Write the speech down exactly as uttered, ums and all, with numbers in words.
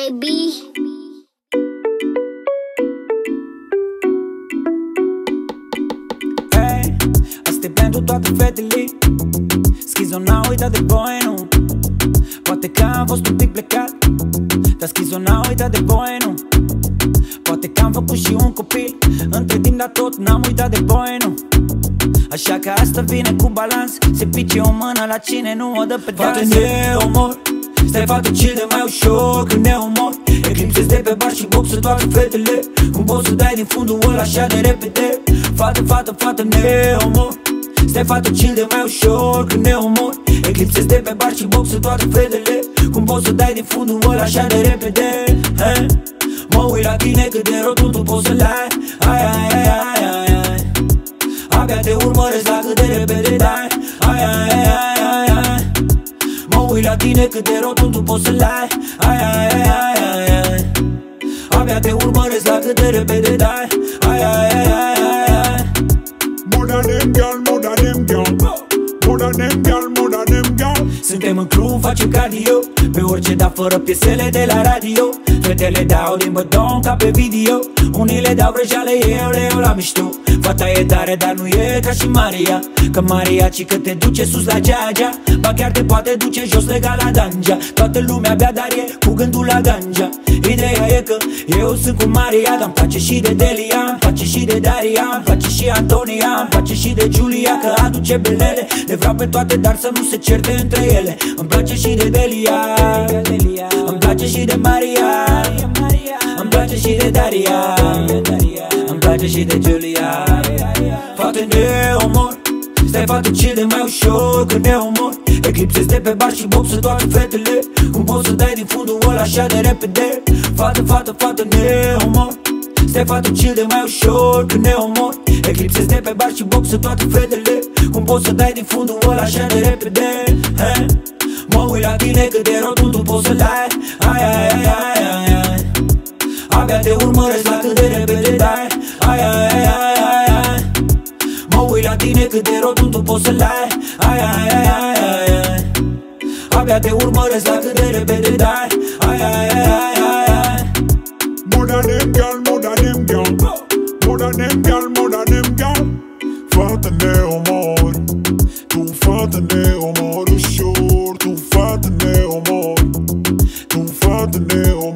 baby. Hey, asta e pentru toate fetele Schizo n-a uitat de voi, nu? Poate că am fost un pic plecat, dar Schizo n-a uitat de voi, nu? Poate că am făcut și un copil între timp, dar tot n-am uitat de voi, nu? Așa că asta vine cu balans, se pice o mână la cine nu o dă pe dans. Fată ne omor, stai fată chill de mai ușor când ne omor. Eclipsezi de pe bar și boxă toate fetele. Cum poți să dai din fundul ăla așa de repede? Fată, fată, fată ne omor, stai fată chill de mai ușor când ne omor. Eclipsezi de pe bar și boxă toate fetele. Cum poți să dai din fundul ăla așa de repede? Hey? Mă uit la tine cât de rotund tu poți să-l ai. Ai, ai, ai, ai, ai, ai. Abia te urmăresc la cât de repede dai. Ai, ai, ai, ai, ai, ai. Mă uit la tine cât de rotund tu poți să-l ai. Ai, ai, ai, ai, ai, ai. Abia te urmăresc la cât de repede dai. Ai, ai, ai, ai, ai, ai. More than them girl, more than them girl. More than them girl, more than them girl. Suntem în club, facem cardio pe orice, dar fără piesele de la radio. Fetele dau din băton ca pe video. Unii le dau vrăjeale, eu le iau la mișto. Fata e tare, dar nu e ca și Maria. Că Maria ci că te duce sus la Geagea, ba chiar te poate duce jos legal la Dangea. Toată lumea bea, dar e cu gândul la ganja. Ideea e că eu sunt cu Maria, dar-mi place și de Delia, îmi place și de Daria, îmi place și Antonia, îmi place și de Giulia, că aduce belele. Le vreau pe toate, dar să nu se certe între ele. Îmi place și de Delia, îmi place și de Maria, îmi place și de Daria, îmi place și de Giulia. Fată ne omor, stai fată chill de mai ușor când ne omor. Eclipsezi de pe bar și boxă toate fetele. Cum poți să dai din fundul ăla așa de repede? Fată, fată, fată ne omor, stai fată chill de mai ușor când ne omor. Eclipsezi de pe bar și boxă toate fetele. Cum poți să dai din fundul ăla așa de repede? Hey? Mă uit la tine cât de rotund tu poți să-l ai. Ai, ai, ai, ai, ai, ai. Abia te urmăresc la cât de repede dai. Ai, ai, ai, ai, ai, ai. Mă uit la tine cât de rotund tu poți să-l ai. Ai, ai, ai, ai, ai, ai. Abia te urmăresc la cât de repede dai. Ai, ai, ai, ai, ai, ai. More than them girl, more than them girl. More than them girl, more than them girl. Fată ne omor, tu fată ne omor ușor. Tu fată ne omor, tu fată ne omor.